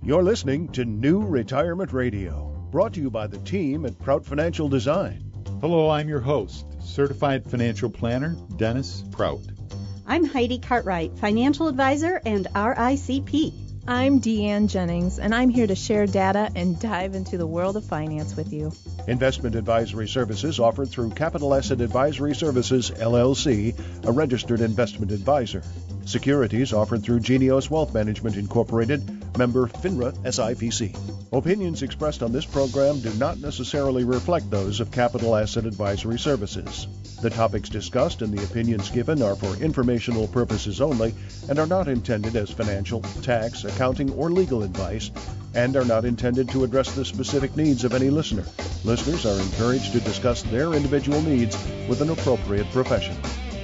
You're listening to New Retirement Radio, brought to you by the team at Prout Financial Design. Hello, I'm your host, Certified Financial Planner, Dennis Prout. I'm Heidi Cartwright, Financial Advisor and RICP. I'm Deanne Jennings, and I'm here to share data and dive into the world of finance with you. Investment advisory services offered through Capital Asset Advisory Services, LLC, a registered investment advisor. Securities offered through Genios Wealth Management Incorporated, member FINRA SIPC. Opinions expressed on this program do not necessarily reflect those of Capital Asset Advisory Services. The topics discussed and the opinions given are for informational purposes only and are not intended as financial, tax, accounting, or legal advice, and are not intended to address the specific needs of any listener. Listeners are encouraged to discuss their individual needs with an appropriate professional.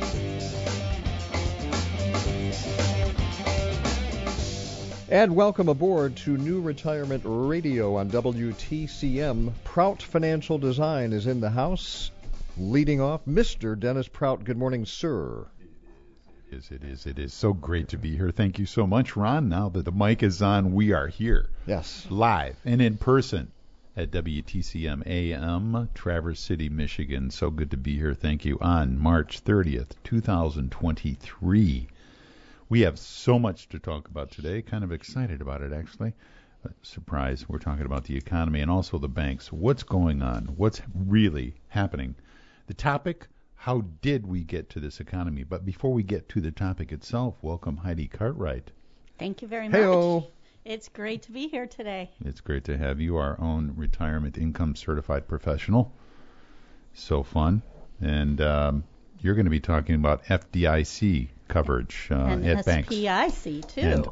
And welcome aboard to New Retirement Radio on WTCM. Prout Financial Design is in the house. Leading off, Mr. Dennis Prout. Good morning, sir. It is so great to be here. Thank you so much, Ron. Now that the mic is on, we are here. Yes. Live and in person at WTCM AM, Traverse City, Michigan. So good to be here. Thank you. On March 30th, 2023. We have so much to talk about today. Kind of excited about it, actually. Surprise. We're talking about the economy and also the banks. What's going on? What's really happening? The topic, how did we get to this economy? But before we get to the topic itself, welcome Heidi Cartwright. Thank you very much. Hey-o. It's great to be here today. It's great to have you, our own retirement income certified professional. So fun. And you're going to be talking about FDIC coverage and at banks. SPIC, too. And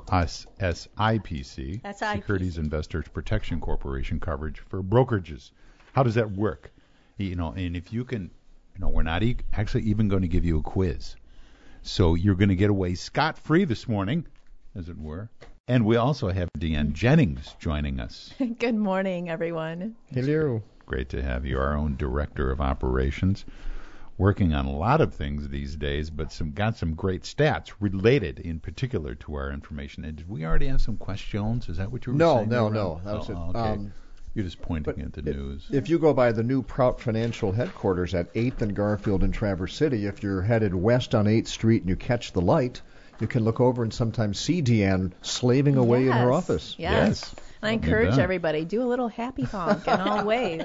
SIPC, Securities Investors Protection Corporation coverage for brokerages. How does that work? And if you can, we're not actually even going to give you a quiz. So you're going to get away scot-free this morning, as it were. And we also have Deanne Jennings joining us. Good morning, everyone. Hello. Great to have you, our own Director of Operations. Working on a lot of things these days, but got some great stats related in particular to our information. And did we already have some questions? Is that what you were saying? No. That was it. Okay. You're just pointing at the news. If you go by the new Prout Financial headquarters at 8th and Garfield in Traverse City, if you're headed west on 8th Street and you catch the light, you can look over and sometimes see Deanne slaving away in her office. Yes. I encourage everybody, do a little happy honk and I'll wave.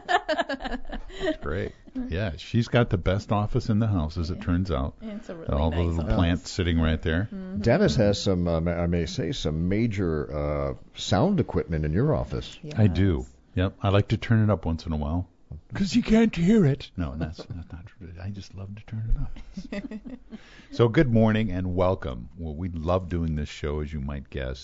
That's great. Yeah, she's got the best office in the house, as it turns out. It's a really all nice the little office. plants sitting right there. Mm-hmm. Dennis has some, I may say, some major sound equipment in your office. Yes. I do. Yep. I like to turn it up once in a while. Because you can't hear it. No, that's not true. I just love to turn it up. So good morning and welcome. Well, we love doing this show, as you might guess.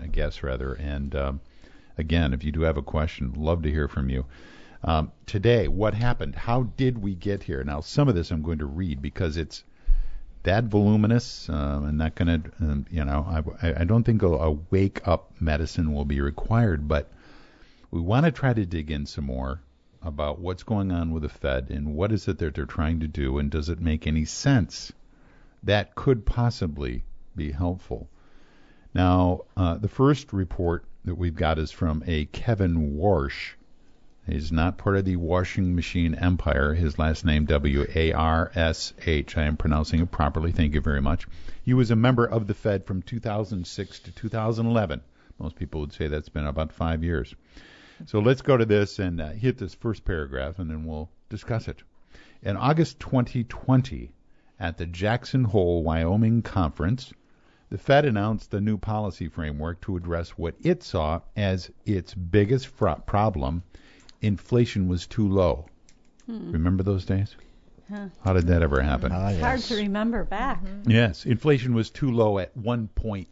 And again, if you do have a question, love to hear from you. Today, what happened? How did we get here? Now, some of this I'm going to read because it's that voluminous. I'm not going to, I don't think a wake-up medicine will be required, but we want to try to dig in some more about what's going on with the Fed and what is it that they're trying to do, and does it make any sense that could possibly be helpful. Now, the first report that we've got is from a Kevin Warsh. He's not part of the washing machine empire. His last name, W-A-R-S-H. I am pronouncing it properly. Thank you very much. He was a member of the Fed from 2006 to 2011. Most people would say that's been about 5 years. So let's go to this and hit this first paragraph, and then we'll discuss it. In August 2020, at the Jackson Hole, Wyoming conference, the Fed announced the new policy framework to address what it saw as its biggest problem. Inflation was too low. Remember those days? How did that ever happen? It's hard to remember back. Yes, inflation was too low at 1.7%.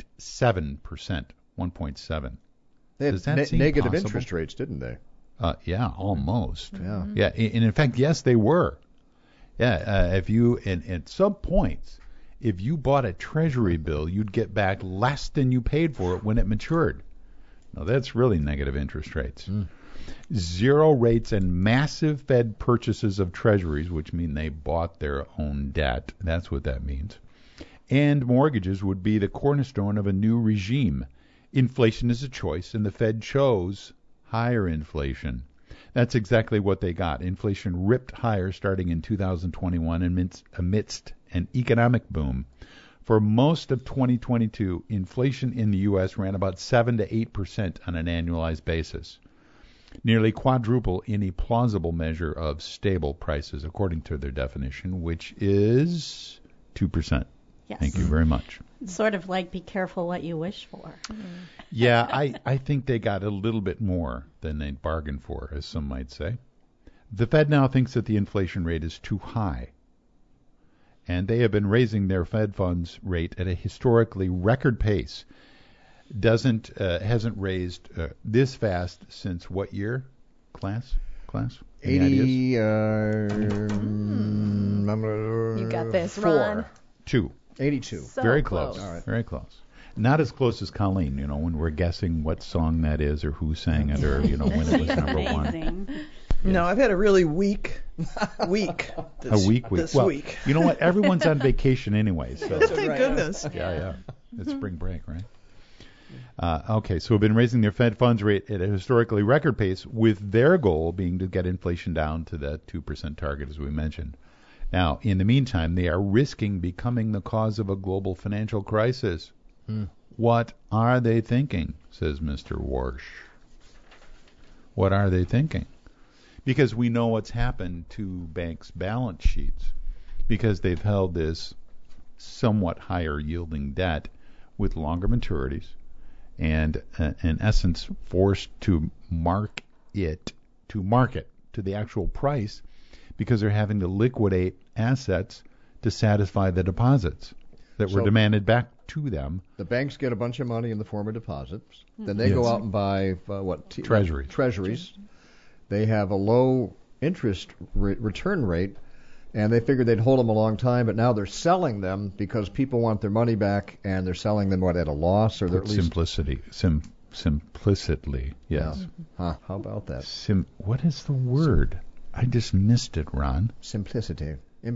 1.7. They had Does that seem negative possible? interest rates, didn't they? Yeah, almost. Yeah. Yeah, and in fact, yes, they were. Yeah, if you, and at some points, if you bought a treasury bill, you'd get back less than you paid for it when it matured. Now, that's really negative interest rates. Zero rates and massive Fed purchases of treasuries, which mean they bought their own debt. That's what that means. And mortgages would be the cornerstone of a new regime. inflation is a choice, and the Fed chose higher inflation. That's exactly what they got. Inflation ripped higher starting in 2021 amidst an economic boom. For most of 2022, inflation in the U.S. ran about 7 to 8% on an annualized basis, nearly quadruple any plausible measure of stable prices, according to their definition, which is 2%. Yes. Thank you very much. It's sort of like be careful what you wish for. Yeah, I think they got a little bit more than they bargained for, as some might say. The Fed now thinks that the inflation rate is too high, and they have been raising their Fed funds rate at a historically record pace. Hasn't raised this fast since what year? Class? 80. You got this, Ron. 2. 82. So Very close. All right. Very close. Not as close as Colleen, when we're guessing what song that is or who sang it or, when it was number one. Amazing. No, I've had a really weak week. A week. This Well, week. you know what? Everyone's on vacation anyway. So Thank goodness. yeah. It's spring break, right? Okay, so we've been raising their Fed funds rate at a historically record pace, with their goal being to get inflation down to that 2% target, as we mentioned. Now, in the meantime, they are risking becoming the cause of a global financial crisis. What are they thinking, says Mr. Warsh. What are they thinking? Because we know what's happened to banks' balance sheets, because they've held this somewhat higher yielding debt with longer maturities and, in essence, forced to mark it to the actual price, because they're having to liquidate assets to satisfy the deposits that were demanded back to them. The banks get a bunch of money in the form of deposits. Then they go out and buy Treasuries. Treasuries. They have a low interest return rate, and they figured they'd hold them a long time, but now they're selling them because people want their money back, and they're selling them at a loss, or they're at least Simplicitly, yes. Yeah. Huh, how about that? What is the word? I just missed it, Ron. Simplicity.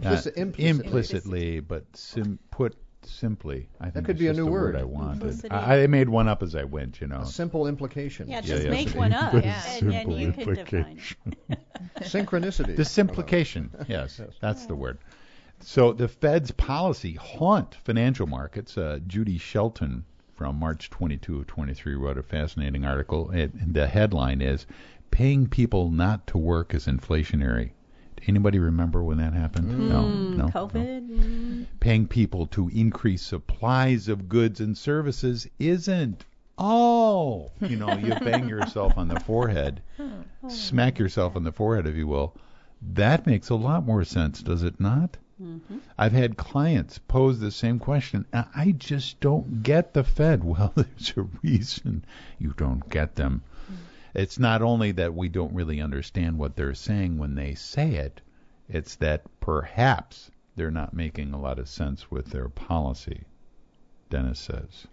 Implicitly, but put simply. I think that could it's be a just new the word. I wanted. Implicity. I made one up as I went, A simple implication. Yeah, just make yes. one up, Yeah. and then you can define it. Synchronicity. The simplification, yes, that's the word. So the Fed's policy haunt financial markets. Judy Shelton from March 22 of 23 wrote a fascinating article. And the headline is, "Paying people not to work is inflationary." Anybody remember when that happened? No. COVID. No. Paying people to increase supplies of goods and services isn't. Oh, you bang yourself on the forehead, smack yourself on the forehead, if you will. That makes a lot more sense, does it not? Mm-hmm. I've had clients pose the same question. I just don't get the Fed. Well, there's a reason you don't get them. It's not only that we don't really understand what they're saying when they say it, it's that perhaps they're not making a lot of sense with their policy, Dennis says.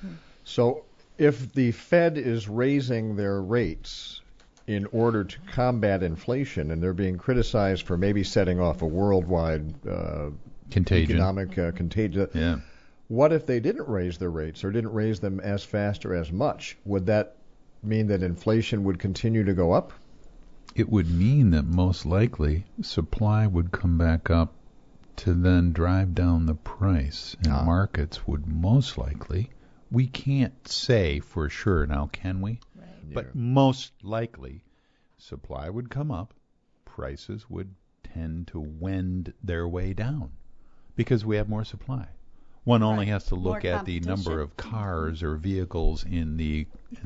So if the Fed is raising their rates in order to combat inflation, and they're being criticized for maybe setting off a worldwide contagion. Economic contagion, yeah. What if they didn't raise their rates or didn't raise them as fast or as much? Would that mean that inflation would continue to go up? It would mean that most likely supply would come back up to then drive down the price, and markets would most likely, we can't say for sure now, can we? Right. But most likely supply would come up, prices would tend to wend their way down because we have more supply. One only has to look More at the number competition. of cars or vehicles in the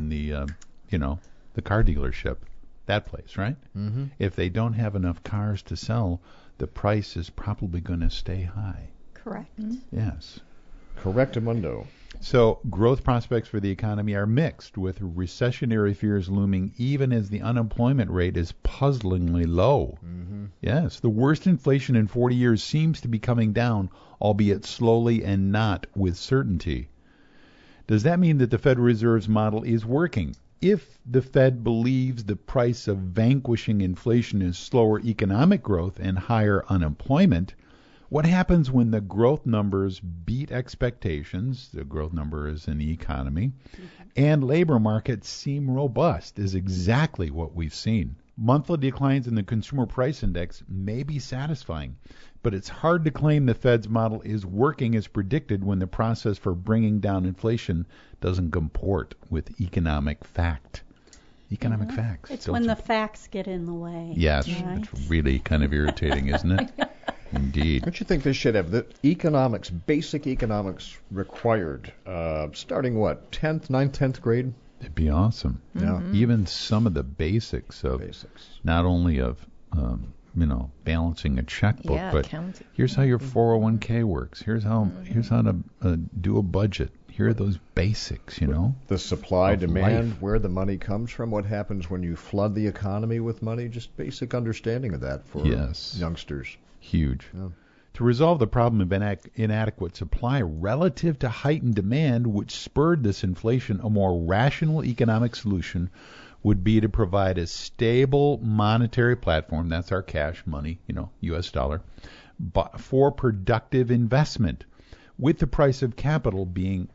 car dealership, that place, right? Mm-hmm. If they don't have enough cars to sell, the price is probably going to stay high. Correct. Yes. Correctamundo. So growth prospects for the economy are mixed, with recessionary fears looming even as the unemployment rate is puzzlingly low. Mm-hmm. Yes, the worst inflation in 40 years seems to be coming down, albeit slowly and not with certainty. Does that mean that the Federal Reserve's model is working? If the Fed believes the price of vanquishing inflation is slower economic growth and higher unemployment, What happens when the growth numbers beat expectations? The growth number is in the economy, and labor markets seem robust is exactly what we've seen. Monthly declines in the consumer price index may be satisfying, but it's hard to claim the Fed's model is working as predicted when the process for bringing down inflation doesn't comport with economic fact. Economic facts. It's when the facts get in the way. Yes, right? it's really kind of irritating, isn't it? Indeed. Don't you think they should have the economics, basic economics required, starting what, 10th, 9th, 10th grade? It'd be awesome. Yeah. Even some of the basics of not only of balancing a checkbook, but counting. here's how your 401k works. Here's how to do a budget. Here are those basics, The supply, of demand, life. where the money comes from, what happens when you flood the economy with money, just basic understanding of that for youngsters. Huge. Yeah. To resolve the problem of inadequate supply relative to heightened demand, which spurred this inflation, a more rational economic solution would be to provide a stable monetary platform, that's our cash money, U.S. dollar, but for productive investment, with the price of capital,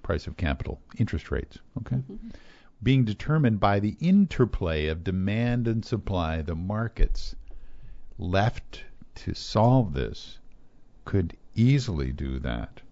interest rates, being determined by the interplay of demand and supply. The markets left to solve this could easily do that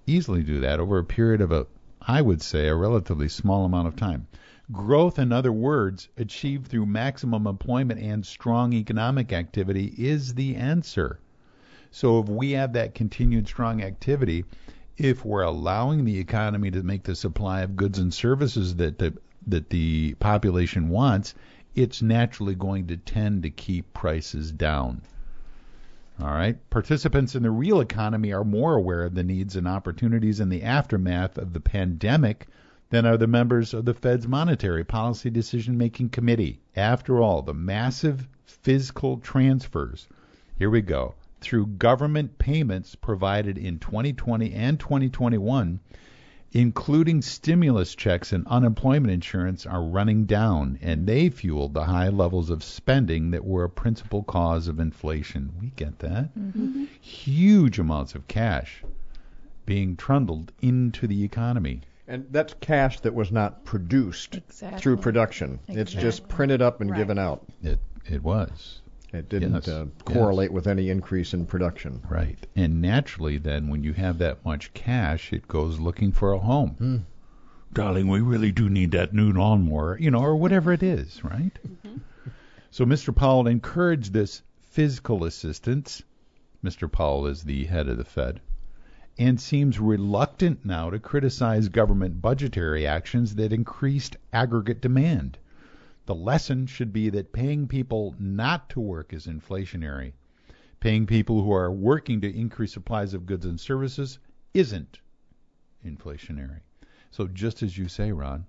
over a period of I would say, a relatively small amount of time. Growth, in other words, achieved through maximum employment and strong economic activity is the answer. So if we have that continued strong activity, if we're allowing the economy to make the supply of goods and services that the population wants, it's naturally going to tend to keep prices down. All right. Participants in the real economy are more aware of the needs and opportunities in the aftermath of the pandemic than are the members of the Fed's Monetary Policy Decision-Making Committee. After all, the massive fiscal transfers, here we go, through government payments provided in 2020 and 2021, including stimulus checks and unemployment insurance, are running down, and they fueled the high levels of spending that were a principal cause of inflation. We get that. Mm-hmm. Huge amounts of cash being trundled into the economy. And that's cash that was not produced through production. Exactly. It's just printed up and given out. It was. It didn't correlate with any increase in production. Right. And naturally, then, when you have that much cash, it goes looking for a home. Darling, we really do need that new lawnmower, or whatever it is, right? Mm-hmm. So Mr. Powell encouraged this fiscal assistance. Mr. Powell is the head of the Fed, and seems reluctant now to criticize government budgetary actions that increased aggregate demand. The lesson should be that paying people not to work is inflationary. Paying people who are working to increase supplies of goods and services isn't inflationary. So just as you say, Ron,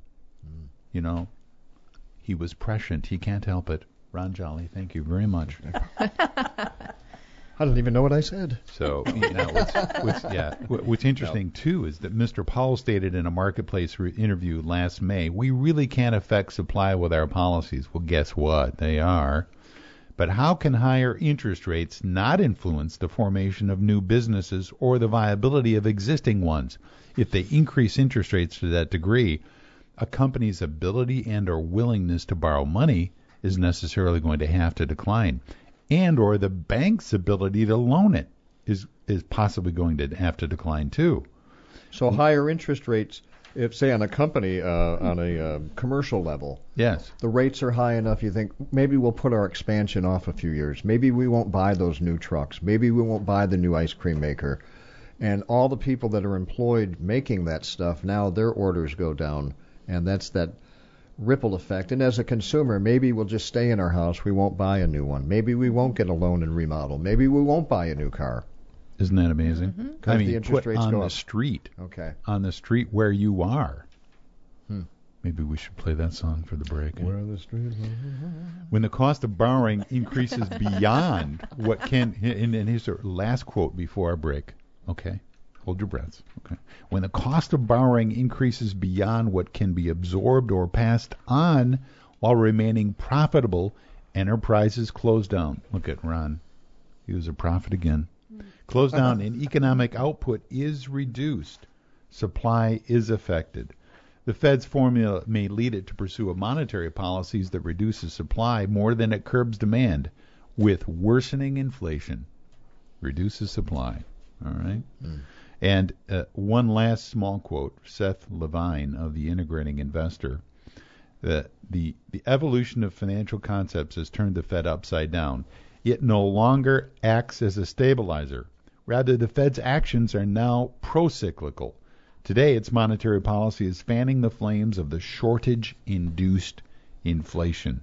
he was prescient. He can't help it. Ron Jolly, thank you very much. I don't even know what I said. So, what's interesting, too, is that Mr. Powell stated in a Marketplace interview last May, we really can't affect supply with our policies. Well, guess what? They are. But how can higher interest rates not influence the formation of new businesses or the viability of existing ones? If they increase interest rates to that degree, a company's ability and or willingness to borrow money is necessarily going to have to decline. And or the bank's ability to loan it is possibly going to have to decline too. So higher interest rates, if say on a company, on a commercial level, yes, the rates are high enough, you think maybe we'll put our expansion off a few years. Maybe we won't buy those new trucks. Maybe we won't buy the new ice cream maker. And all the people that are employed making that stuff, now their orders go down. And that's that ripple effect. And as a consumer, maybe we'll just stay in our house. We won't buy a new one. Maybe we won't get a loan and remodel. Maybe we won't buy a new car. Isn't that amazing? Mm-hmm. I mean, the interest rates on go the up. Street. Okay. On the street where you are. Maybe we should play that song for the break. Where the street. When the cost of borrowing increases beyond what can, and here's the last quote before our break. Okay. Hold your breaths. Okay. When the cost of borrowing increases beyond what can be absorbed or passed on while remaining profitable, enterprises close down. Look at Ron. He was a prophet again. Close down and economic output is reduced. Supply is affected. The Fed's formula may lead it to pursue a monetary policies that reduces supply more than it curbs demand, with worsening inflation. Reduces supply. All right? And one last small quote, Seth Levine of the Integrating Investor. The evolution of financial concepts has turned the Fed upside down. It no longer acts as a stabilizer. Rather, the Fed's actions are now pro-cyclical. Today, its monetary policy is fanning the flames of the shortage-induced inflation.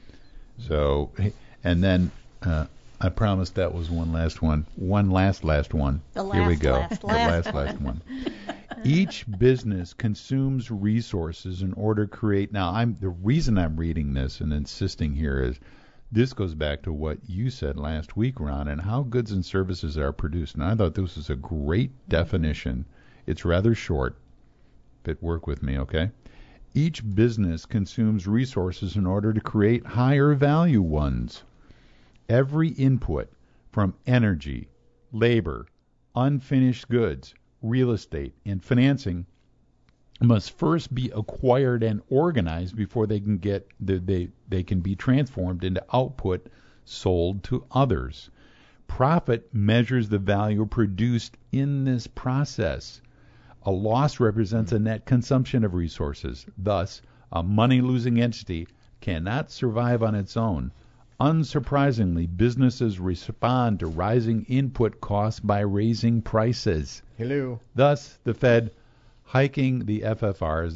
So, and then I promised that was one last one. One last one. Here we go. The last one. Each business consumes resources in order to create. Now, the reason I'm reading this and insisting here is this goes back to what you said last week, Ron, and how goods and services are produced. And I thought this was a great definition. It's rather short, but work with me, okay? Each business consumes resources in order to create higher value ones. Every input from energy, labor, unfinished goods, real estate, and financing must first be acquired and organized before they can they can be transformed into output sold to others. Profit measures the value produced in this process. A loss represents a net consumption of resources. Thus, a money-losing entity cannot survive on its own. Unsurprisingly, businesses respond to rising input costs by raising prices. Hello. Thus, the Fed hiking the FFRs,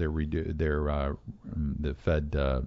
the Fed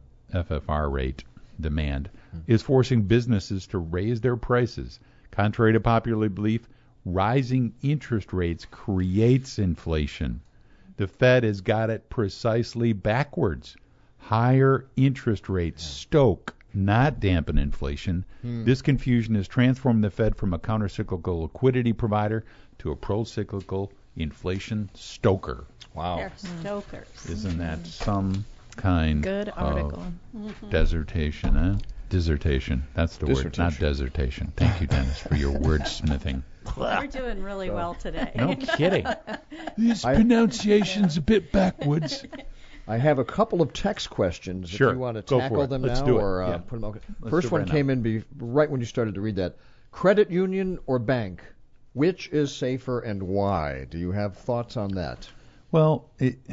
FFR rate demand, is forcing businesses to raise their prices. Contrary to popular belief, rising interest rates creates inflation. The Fed has got it precisely backwards. Higher interest rates stoke, not dampen inflation. This confusion has transformed the Fed from a countercyclical liquidity provider to a pro-cyclical inflation stoker. Wow. They're stokers. Isn't that some kind Good article. of dissertation, huh? Dissertation. That's the word, not dissertation. Thank you, Dennis, for your wordsmithing. You're doing really well today. No kidding. This pronunciation's a bit backwards. I have a couple of text questions. Sure. If you want to Go tackle for it. them Let's now do it. or Yeah. put them. Okay. Let's First do it one right came now. in right when you started to read that. Credit union or bank? Which is safer and why? Do you have thoughts on that? Well,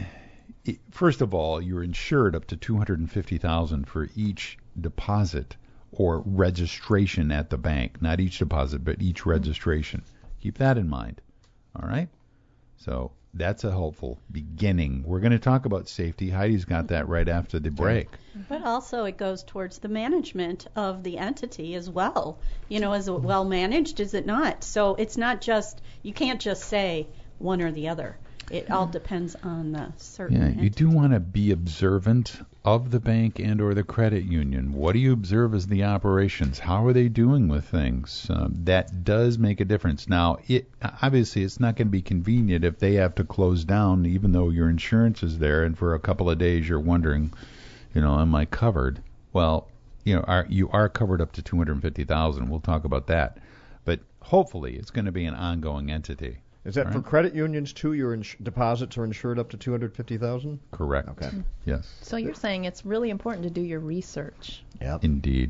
first of all, you're insured up to $250,000 for each deposit or registration at the bank. Not each deposit, but each registration. Keep that in mind. All right? So that's a helpful beginning. We're going to talk about safety. Heidi's got that right after the break. But also it goes towards the management of the entity as well. You know, is it well managed? Is it not? So it's not just, you can't just say one or the other. It all depends on the certain Yeah, entity. you do want to be observant of the bank and or the credit union. What do you observe as the operations? How are they doing with things? That does make a difference. Now, obviously it's not going to be convenient if they have to close down, even though your insurance is there, and for a couple of days you're wondering, am I covered? Well, you are covered up to $250,000. We'll talk about that. But hopefully it's going to be an ongoing entity. Is that All for right. credit unions too? Your deposits are insured up to $250,000? Correct. Okay. Yes. So you're saying it's really important to do your research. Yep. Indeed.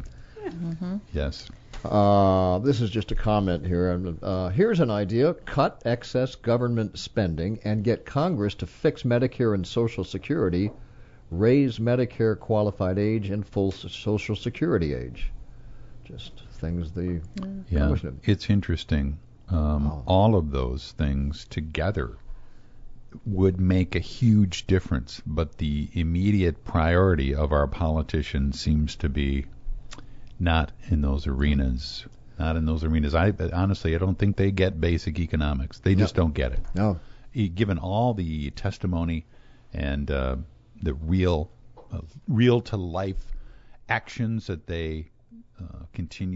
Yes. This is just a comment here. Here's an idea. Cut excess government spending and get Congress to fix Medicare and Social Security, raise Medicare qualified age and full Social Security age. Just things the Yeah. Congress did. It's interesting. All of those things together would make a huge difference, but the immediate priority of our politicians seems to be not in those arenas. Not in those arenas. Honestly, I don't think they get basic economics. They just don't get it. No. Given all the testimony and the real to life actions that they continue to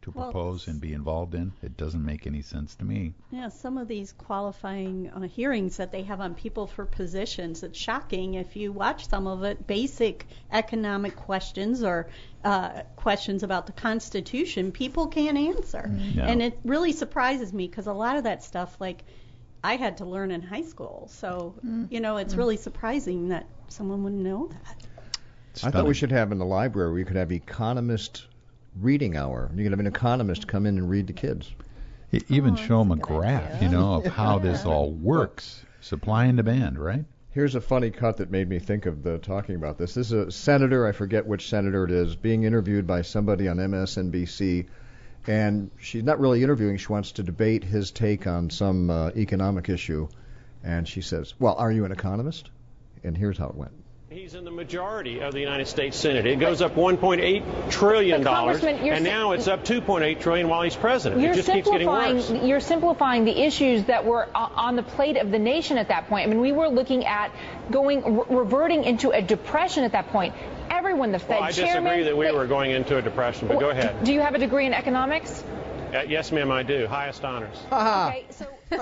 to propose and be involved in. It doesn't make any sense to me. Yeah, some of these qualifying hearings that they have on people for positions, it's shocking if you watch some of it, basic economic questions or questions about the Constitution, people can't answer. Yeah. And it really surprises me because a lot of that stuff, like, I had to learn in high school. So, it's really surprising that someone wouldn't know that. I thought we should have in the library, we could have economist reading hour. You could have an economist come in and read to kids. Even show them a graph, of how this all works. Supply and demand, right? Here's a funny cut that made me think of talking about this. This is a senator, I forget which senator it is, being interviewed by somebody on MSNBC. And she's not really interviewing. She wants to debate his take on some economic issue. And she says, well, are you an economist? And here's how it went. He's in the majority of the United States Senate. It goes up $1.8 trillion, and now it's up $2.8 trillion while he's president. It just keeps getting worse. You're simplifying the issues that were on the plate of the nation at that point. I mean, we were looking at reverting into a depression at that point. Everyone, the Fed chairman... I disagree that we were going into a depression, but go ahead. Do you have a degree in economics? Yes, ma'am, I do. Highest honors. Okay, so...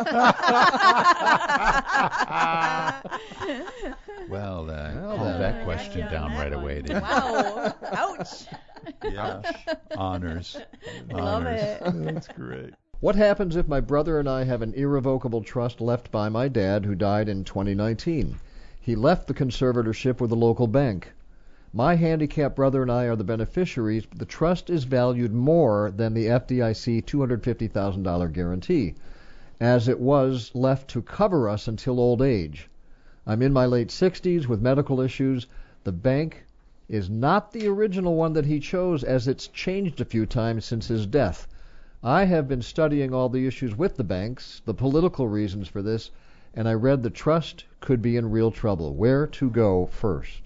Well, calm that question down right away. Wow. Ouch. Yeah. Honors. Love it. That's great. What happens if my brother and I have an irrevocable trust left by my dad who died in 2019? He left the conservatorship with a local bank. My handicapped brother and I are the beneficiaries, but the trust is valued more than the FDIC $250,000 guarantee, as it was left to cover us until old age. I'm in my late 60s with medical issues. The bank is not the original one that he chose, as it's changed a few times since his death. I have been studying all the issues with the banks, the political reasons for this, and I read the trust could be in real trouble. Where to go first?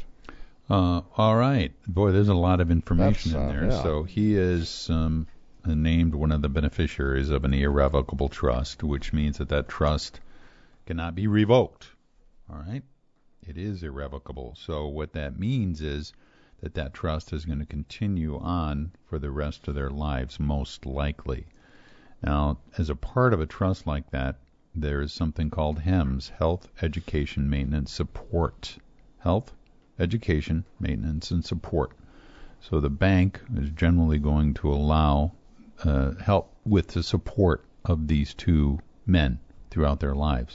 All right. Boy, there's a lot of information in there. Yeah. So he is named one of the beneficiaries of an irrevocable trust, which means that trust cannot be revoked. All right? It is irrevocable. So what that means is that trust is going to continue on for the rest of their lives, most likely. Now, as a part of a trust like that, there is something called HEMS, Health, Education, Maintenance, Support. Health, Education, Maintenance, and Support. So the bank is generally going to allow help with the support of these two men throughout their lives.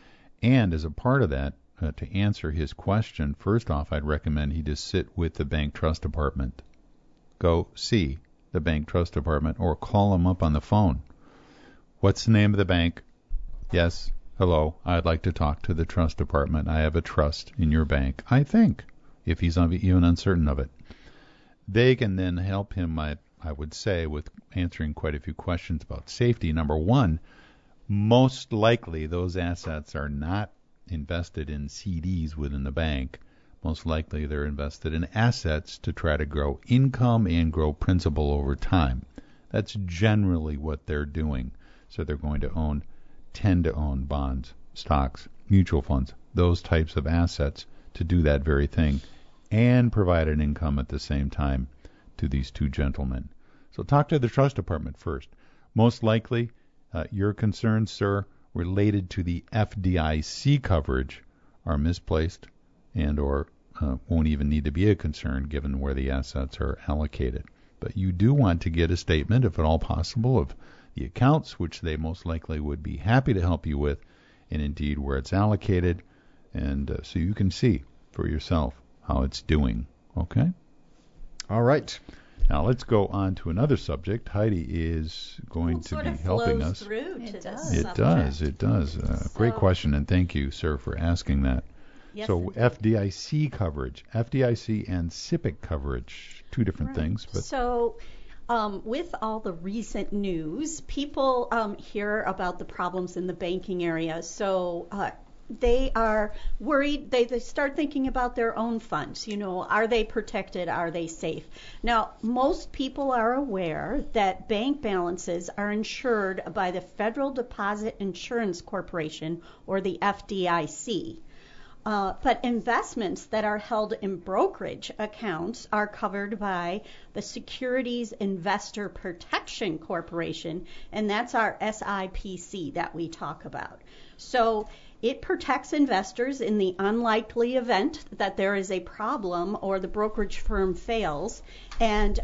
And as a part of that, to answer his question, first off, I'd recommend he just sit with the bank trust department. Go see the bank trust department or call them up on the phone. What's the name of the bank? Yes. Hello. I'd like to talk to the trust department. I have a trust in your bank, I think, if he's even uncertain of it. They can then help him, I would say, with answering quite a few questions about safety. Number one, most likely those assets are not invested in CDs within the bank. Most likely they're invested in assets to try to grow income and grow principal over time. That's generally what they're doing. So they're going to tend to own bonds, stocks, mutual funds, those types of assets to do that very thing and provide an income at the same time to these two gentlemen. So talk to the trust department first. Most likely your concerns, sir, related to the FDIC coverage are misplaced and or won't even need to be a concern given where the assets are allocated. But you do want to get a statement, if at all possible, of the accounts, which they most likely would be happy to help you with, and indeed where it's allocated, and so you can see for yourself how it's doing. Okay? All right. Now let's go on to another subject. Heidi is going to be helping us. It does. Great question, and thank you, sir, for asking that. Yes, so FDIC coverage, FDIC and SIPC coverage, two different things. But so with all the recent news, people hear about the problems in the banking area. So they are worried. They start thinking about their own funds. Are they protected? Are they safe? Now, most people are aware that bank balances are insured by the Federal Deposit Insurance Corporation, or the FDIC. But investments that are held in brokerage accounts are covered by the Securities Investor Protection Corporation, and that's our SIPC that we talk about. So it protects investors in the unlikely event that there is a problem or the brokerage firm fails, and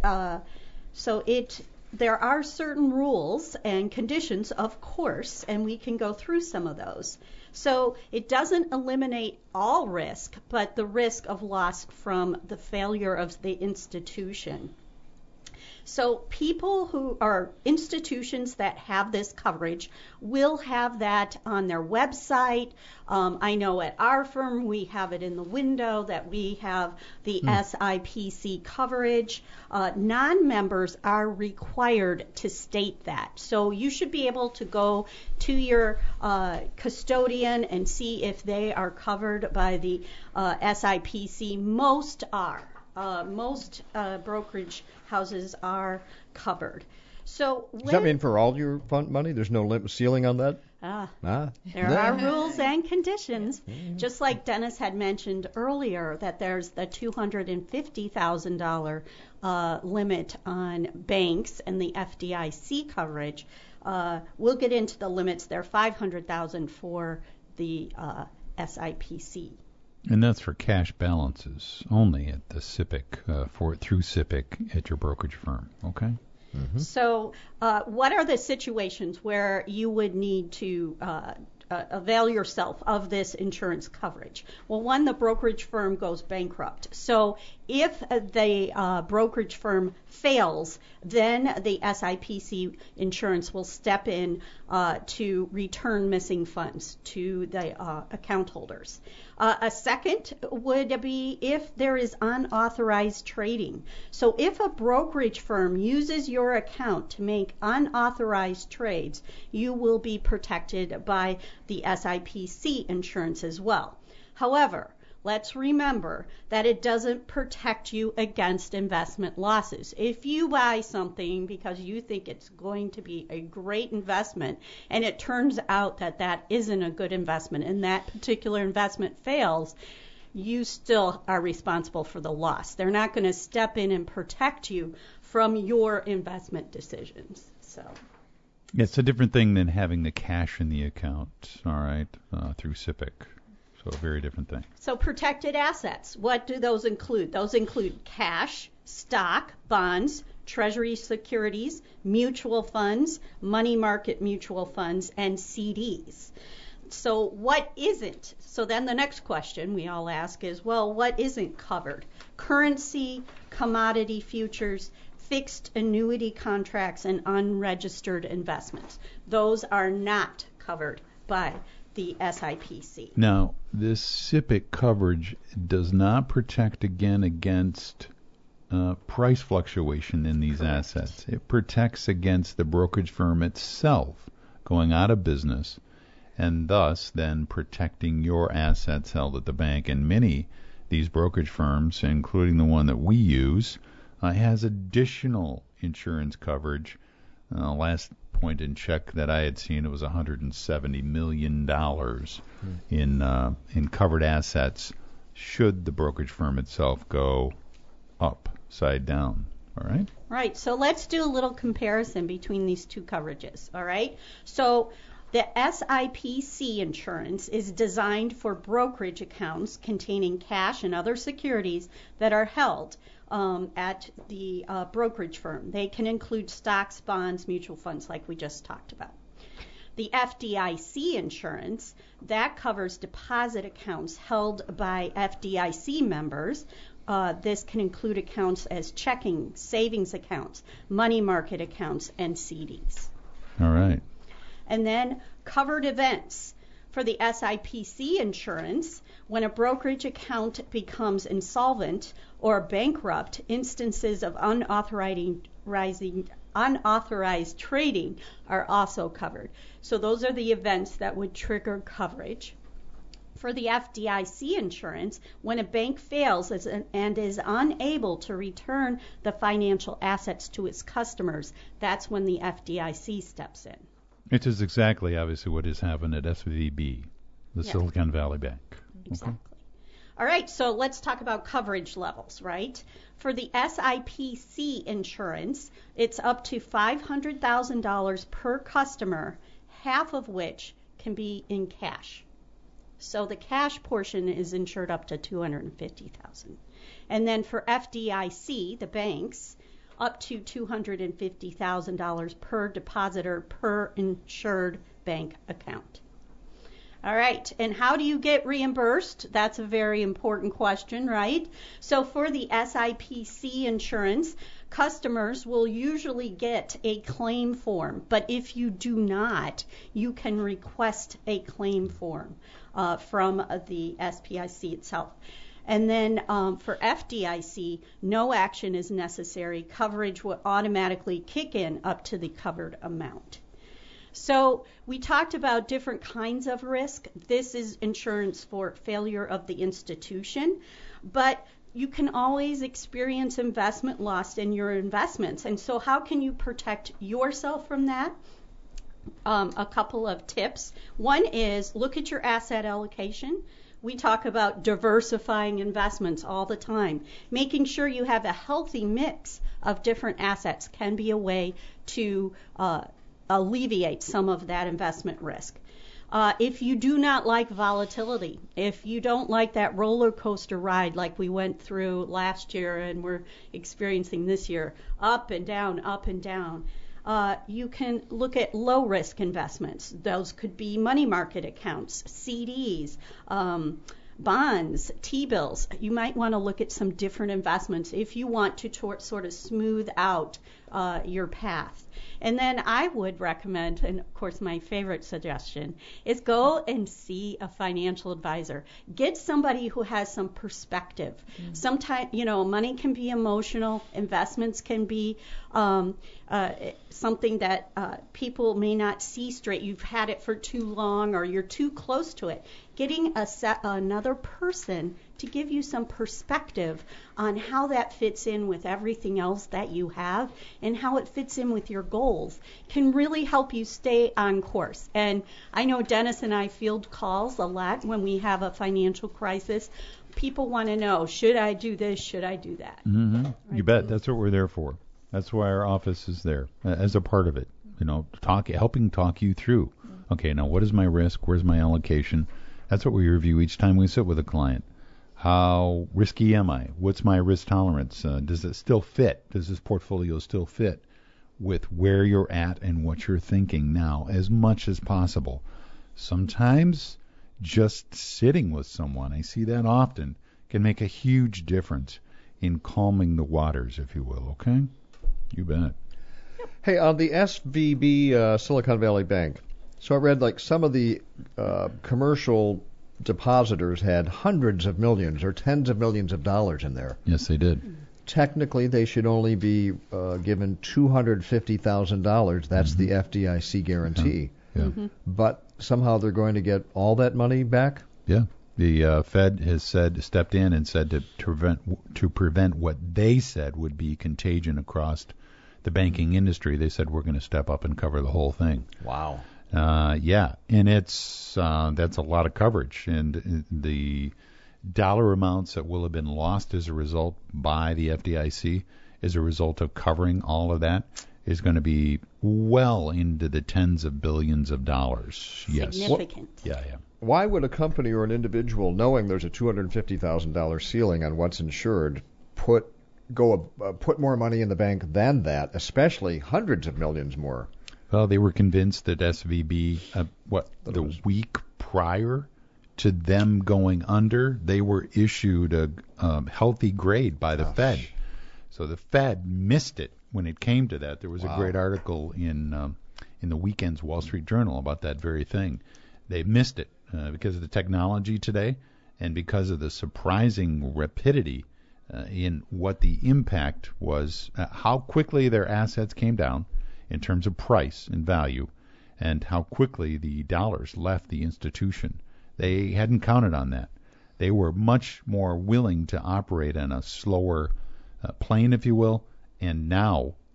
there are certain rules and conditions, of course, and we can go through some of those. So it doesn't eliminate all risk, but the risk of loss from the failure of the institution. So people who are institutions that have this coverage will have that on their website. I know at our firm we have it in the window that we have the SIPC coverage. Non-members are required to state that. So you should be able to go to your custodian and see if they are covered by the SIPC. Most are. Most brokerage houses are covered. So does that mean for all your fund money? There's no ceiling on that? There are rules and conditions. Just like Dennis had mentioned earlier, that there's the $250,000 limit on banks and the FDIC coverage. We'll get into the limits. They're $500,000 for the SIPC. And that's for cash balances only at the SIPC, through SIPC at your brokerage firm, okay? Mm-hmm. So what are the situations where you would need to avail yourself of this insurance coverage? Well, one, the brokerage firm goes bankrupt. So if the brokerage firm fails, then the SIPC insurance will step in to return missing funds to the account holders. A second would be if there is unauthorized trading. So if a brokerage firm uses your account to make unauthorized trades, you will be protected by the SIPC insurance as well. However, let's remember that it doesn't protect you against investment losses. If you buy something because you think it's going to be a great investment and it turns out that that isn't a good investment and that particular investment fails, you still are responsible for the loss. They're not going to step in and protect you from your investment decisions. So it's a different thing than having the cash in the account, all right, through SIPC. So a very different thing. So protected assets, what do those include? Those include cash, stock, bonds, treasury securities, mutual funds, money market mutual funds, and CDs. So what isn't? So then the next question we all ask is, well, what isn't covered? Currency, commodity futures, fixed annuity contracts, and unregistered investments. Those are not covered by the SIPC. Now, this SIPC coverage does not protect against price fluctuation in these assets. It protects against the brokerage firm itself going out of business and thus then protecting your assets held at the bank. And many these brokerage firms, including the one that we use, has additional insurance coverage. Last point in check that I had seen, it was $170 million in covered assets should the brokerage firm itself go upside down. All right? Right. So let's do a little comparison between these two coverages. All right? So the SIPC insurance is designed for brokerage accounts containing cash and other securities that are held at the brokerage firm. They can include stocks, bonds, mutual funds, like we just talked about. The FDIC insurance, that covers deposit accounts held by FDIC members. This can include accounts as checking, savings accounts, money market accounts, and CDs. All right. And then covered events. For the SIPC insurance, when a brokerage account becomes insolvent or bankrupt, instances of unauthorized trading are also covered. So those are the events that would trigger coverage. For the FDIC insurance, when a bank fails and is unable to return the financial assets to its customers, that's when the FDIC steps in. Which is exactly, obviously, what has happened at SVB, the Silicon Valley Bank. Exactly. Okay. All right, so let's talk about coverage levels, right? For the SIPC insurance, it's up to $500,000 per customer, half of which can be in cash. So the cash portion is insured up to $250,000. And then for FDIC, the banks, up to $250,000 per depositor per insured bank account. All right, and how do you get reimbursed? That's a very important question, right? So for the SIPC insurance, customers will usually get a claim form, but if you do not, you can request a claim form from the SPIC itself. And then for FDIC, no action is necessary. Coverage will automatically kick in up to the covered amount. So we talked about different kinds of risk. This is insurance for failure of the institution, but you can always experience investment loss in your investments. And so how can you protect yourself from that? A couple of tips. One is look at your asset allocation. We talk about diversifying investments all the time. Making sure you have a healthy mix of different assets can be a way to alleviate some of that investment risk. If you do not like volatility, if you don't like that roller coaster ride like we went through last year and we're experiencing this year, up and down, you can look at low risk investments. Those could be money market accounts, CDs, bonds, T-bills. You might want to look at some different investments if you want to sort of smooth out your path. And then I would recommend, and of course my favorite suggestion, is go and see a financial advisor. Get somebody who has some perspective. Mm-hmm. Sometimes, money can be emotional. Investments can be something that people may not see straight. You've had it for too long or you're too close to it. Getting another person to give you some perspective on how that fits in with everything else that you have and how it fits in with your goals can really help you stay on course. And I know Dennis and I field calls a lot when we have a financial crisis. People want to know, should I do this? Should I do that? Mm-hmm. Right? You bet. That's what we're there for. That's why our office is there as a part of it. Helping talk you through. Okay, now what is my risk? Where's my allocation? That's what we review each time we sit with a client. How risky am I? What's my risk tolerance? Does it still fit? Does this portfolio still fit with where you're at and what you're thinking now as much as possible? Sometimes just sitting with someone, I see that often, can make a huge difference in calming the waters, if you will, okay? You bet. Hey, on the SVB Silicon Valley Bank, so I read some of the commercial depositors had hundreds of millions or tens of millions of dollars in there. Yes, they did. Technically, they should only be given $250,000. That's the FDIC guarantee. Yeah. Mm-hmm. But somehow they're going to get all that money back? Yeah. The Fed has stepped in and said to prevent what they said would be contagion across the banking industry. They said we're going to step up and cover the whole thing. Wow. Yeah, and that's a lot of coverage, and the dollar amounts that will have been lost as a result by the FDIC as a result of covering all of that is going to be well into the tens of billions of dollars. Yes. Significant. Yeah. Why would a company or an individual, knowing there's a $250,000 ceiling on what's insured, put more money in the bank than that, especially hundreds of millions more? Well, they were convinced that SVB, the week prior to them going under, they were issued a healthy grade by the Fed. So the Fed missed it when it came to that. There was a great article in the weekend's Wall Street Journal about that very thing. They missed it because of the technology today and because of the surprising rapidity in what the impact was, how quickly their assets came down in terms of price and value, and how quickly the dollars left the institution. They hadn't counted on that. They were much more willing to operate on a slower plane, if you will, and now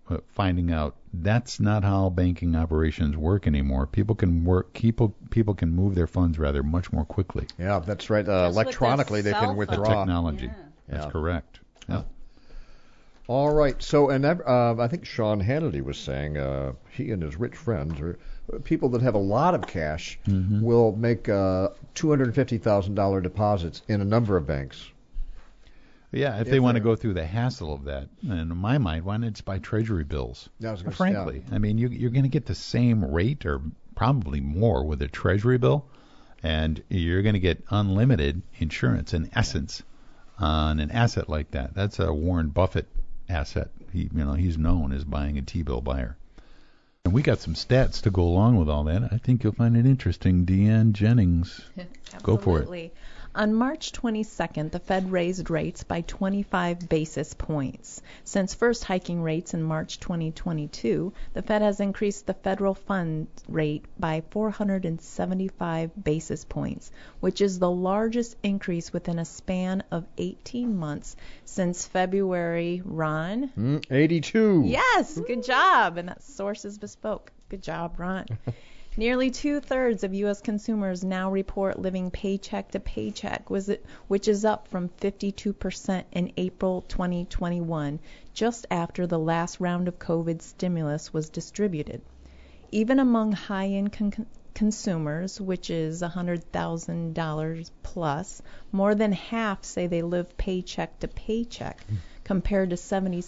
finding out that's not how banking operations work anymore. People can move their funds much more quickly. Yeah, that's right. Electronically, they can withdraw. The technology. Yeah. That's correct. Yeah. All right. So, and I think Sean Hannity was saying he and his rich friends, or people that have a lot of cash, will make $250,000 deposits in a number of banks. Yeah, if they want to go through the hassle of that, and in my mind, why not just buy Treasury bills? Frankly, I mean, you're going to get the same rate or probably more with a Treasury bill, and you're going to get unlimited insurance in essence on an asset like that. That's a Warren Buffett asset. He's known as buying a T-bill buyer. And we got some stats to go along with all that. I think you'll find it interesting. Deanne Jennings, go for it. On March 22nd, the Fed raised rates by 25 basis points. Since first hiking rates in March 2022, the Fed has increased the federal funds rate by 475 basis points, which is the largest increase within a span of 18 months since February. Ron? 82. Yes, good job. And that source is bespoke. Good job, Ron. Nearly 2/3 of U.S. consumers now report living paycheck to paycheck, which is up from 52% in April 2021, just after the last round of COVID stimulus was distributed. Even among high-income consumers, which is $100,000 plus, more than half say they live paycheck to paycheck, compared to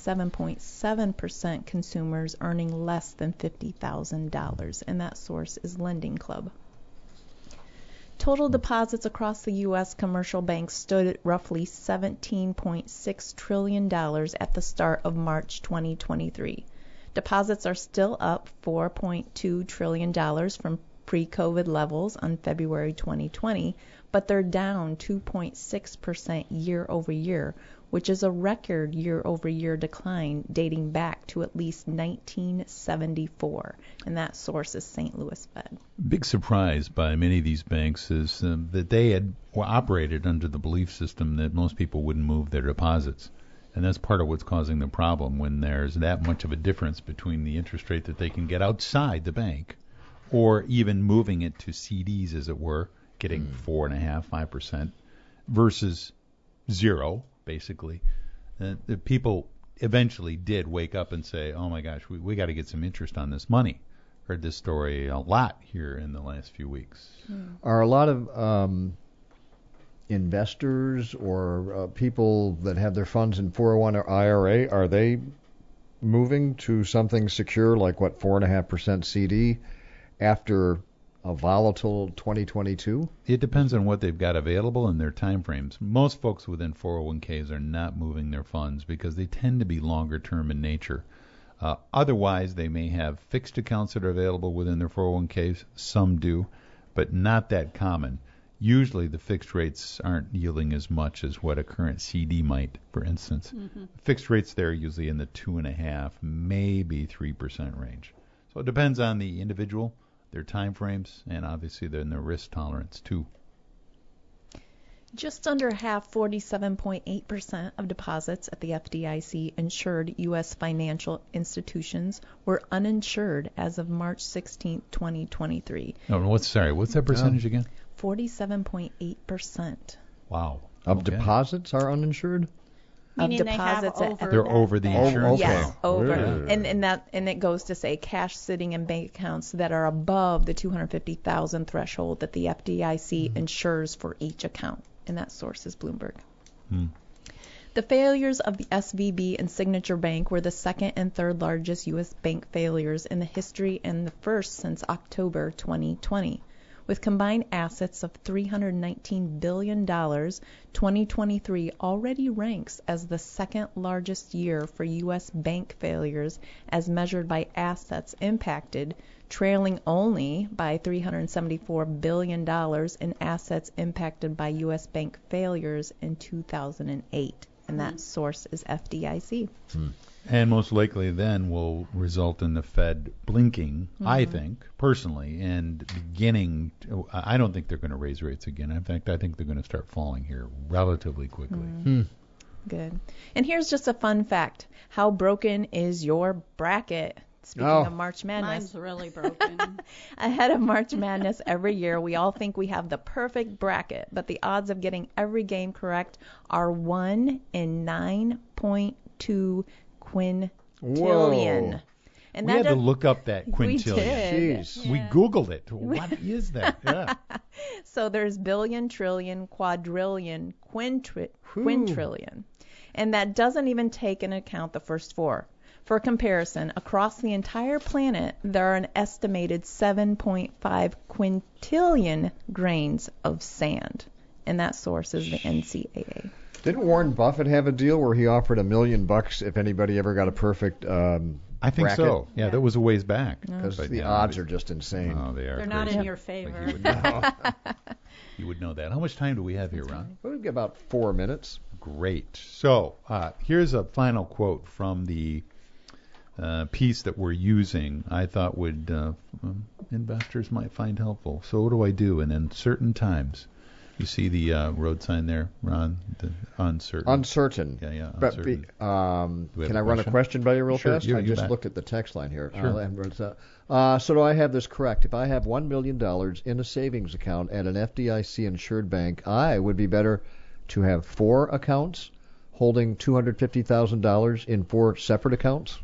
77.7% consumers earning less than $50,000, and that source is Lending Club. Total deposits across the U.S. commercial banks stood at roughly $17.6 trillion at the start of March 2023. Deposits are still up $4.2 trillion from pre-COVID levels on February 2020, but they're down 2.6% year over year, which is a record year-over-year decline dating back to at least 1974, and that source is St. Louis Fed. Big surprise by many of these banks is that they had operated under the belief system that most people wouldn't move their deposits, and that's part of what's causing the problem when there's that much of a difference between the interest rate that they can get outside the bank or even moving it to CDs, as it were, getting 4.5%, 5% versus zero. Basically, the people eventually did wake up and say, oh my gosh, we got to get some interest on this money. Heard this story a lot here in the last few weeks. Are a lot of investors or people that have their funds in 401 or IRA, are they moving to something secure like 4.5% CD after a volatile 2022? It depends on what they've got available and their time frames. Most folks within 401ks are not moving their funds because they tend to be longer term in nature. Otherwise, they may have fixed accounts that are available within their 401ks. Some do, but not that common. Usually the fixed rates aren't yielding as much as what a current CD might, for instance. Fixed rates there are usually in the 2.5%, maybe 3% range. So it depends on the individual, their time frames, and obviously then their risk tolerance too. Just under half, 47.8% of deposits at the FDIC insured U.S. financial institutions were uninsured as of March 16, 2023. What's that percentage again? 47.8%. Wow. Of deposits are uninsured? Meaning of deposits they're over the insurance. Yes, over. Yeah. And it goes to say cash sitting in bank accounts that are above the $250,000 threshold that the FDIC insures for each account. And that source is Bloomberg. The failures of the SVB and Signature Bank were the second and third largest U.S. bank failures in the history and the first since October 2020. With combined assets of $319 billion, 2023 already ranks as the second largest year for U.S. bank failures as measured by assets impacted, trailing only by $374 billion in assets impacted by U.S. bank failures in 2008. And that source is FDIC. And most likely then will result in the Fed blinking, I think, personally, and beginning to, I don't think they're going to raise rates again. In fact, I think they're going to start falling here relatively quickly. Good. And here's just a fun fact. How broken is your bracket? Speaking of March Madness. Mine's really broken. Ahead of March Madness every year, we all think we have the perfect bracket, but the odds of getting every game correct are 1 in 9.2 quintillion. Whoa. And we had to look up that quintillion. We did. Jeez. We Googled it. What is that? Yeah. So there's billion, trillion, quadrillion, quintillion. And that doesn't even take into account the first four. For comparison, across the entire planet, there are an estimated 7.5 quintillion grains of sand. And that source is the NCAA. Didn't Warren Buffett have a deal where he offered $1 million if anybody ever got a perfect I think bracket? So. Yeah, that was a ways back. Because the odds are just insane. Oh, they are. They're not crazy. in your favor. You would know. You would know that. How much time do we have here, Ron? We've got about 4 minutes. Great. So here's a final quote from the piece that we're using. I thought would investors might find helpful. So what do I do in uncertain times? You see the road sign there, Ron? The uncertain. Uncertain. Yeah, But uncertain. can I run a question by you real Sure, fast? you I just bet. looked at the text line here. Sure. So do I have this correct? If I have $1 million in a savings account at an FDIC-insured bank, I would be better to have 4 accounts holding $250,000 in 4 separate accounts?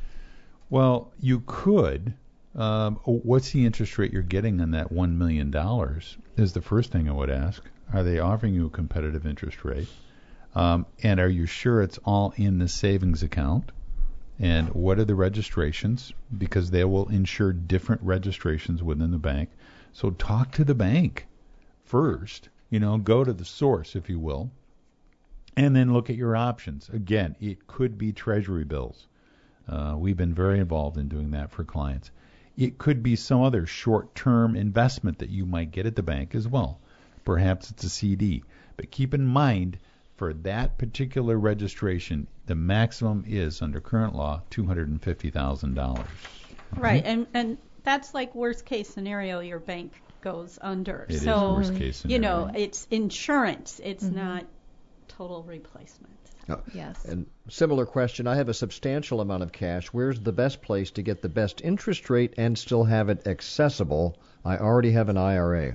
Well, you could. What's the interest rate you're getting on that $1 million is the first thing I would ask. Are they offering you a competitive interest rate? And are you sure it's all in the savings account? And what are the registrations? Because they will insure different registrations within the bank. So talk to the bank first. Go to the source, if you will. And then look at your options. Again, it could be treasury bills. We've been very involved in doing that for clients. It could be some other short-term investment that you might get at the bank as well. Perhaps it's a CD. But keep in mind, for that particular registration, the maximum is, under current law, $250,000. Right, and that's like worst-case scenario your bank goes under. It is worst-case scenario. It's insurance. It's not total replacement. Yes. And similar question, I have a substantial amount of cash. Where's the best place to get the best interest rate and still have it accessible? I already have an IRA.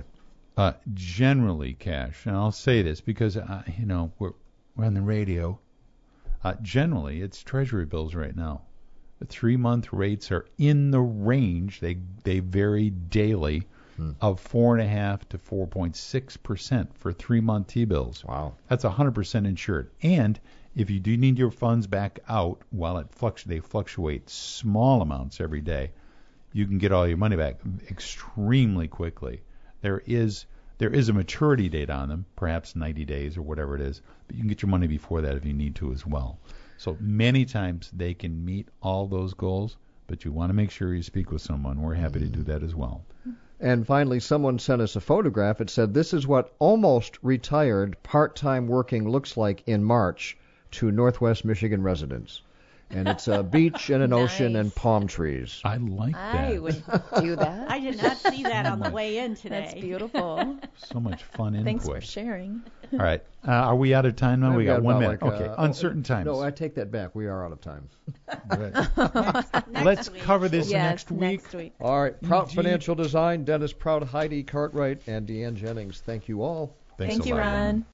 Generally cash. And I'll say this because, we're on the radio. Generally, it's treasury bills right now. The 3-month rates are in the range. They vary daily of 4.5% to 4.6% for 3-month T-bills. Wow. That's 100% insured. And if you do need your funds back out, while they fluctuate small amounts every day, you can get all your money back extremely quickly. There is a maturity date on them, perhaps 90 days or whatever it is, but you can get your money before that if you need to as well. So many times they can meet all those goals, but you want to make sure you speak with someone. We're happy to do that as well. And finally, someone sent us a photograph. It said, this is what almost retired part-time working looks like in March to Northwest Michigan residents. And it's a beach and an ocean and palm trees. I like that. I would do that. I did not see that on the way in today. That's beautiful. So much fun input. Thanks for sharing. All right. Are we out of time now? We got 1 minute. Okay. Uncertain times. No, I take that back. We are out of time. Let's cover this next week. All right. Prout Financial Design, Dennis Prout, Heidi Cartwright, and Deanne Jennings. Thank you all. Thanks Thank a you, lot, Ron.